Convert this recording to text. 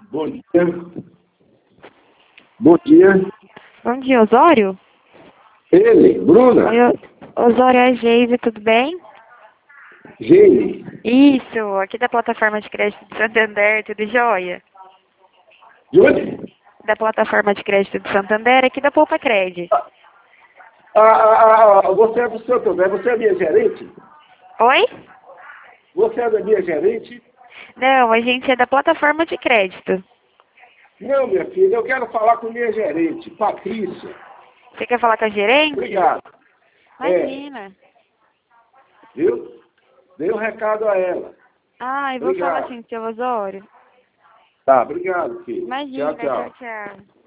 Bom dia. Bom dia. Bom dia, Osório? Ele, Bruna. Oi, Osório, é a Geise, tudo bem? Geise. Isso, aqui da plataforma de crédito de Santander, tudo jóia? De onde? Da plataforma de crédito de Santander, aqui da Poupa Cred. Você é do Santander, você é minha gerente? Oi? Você é da minha gerente? Não, a gente é da plataforma de crédito. Não, minha filha, eu quero falar com minha gerente, Patrícia. Você quer falar com a gerente? Obrigado. Imagina. Viu? Dei um recado a ela. Ah, eu vou falar assim, seu Osório. Tá, obrigado, filho. Imagina, Tchau, tchau. tchau, tchau.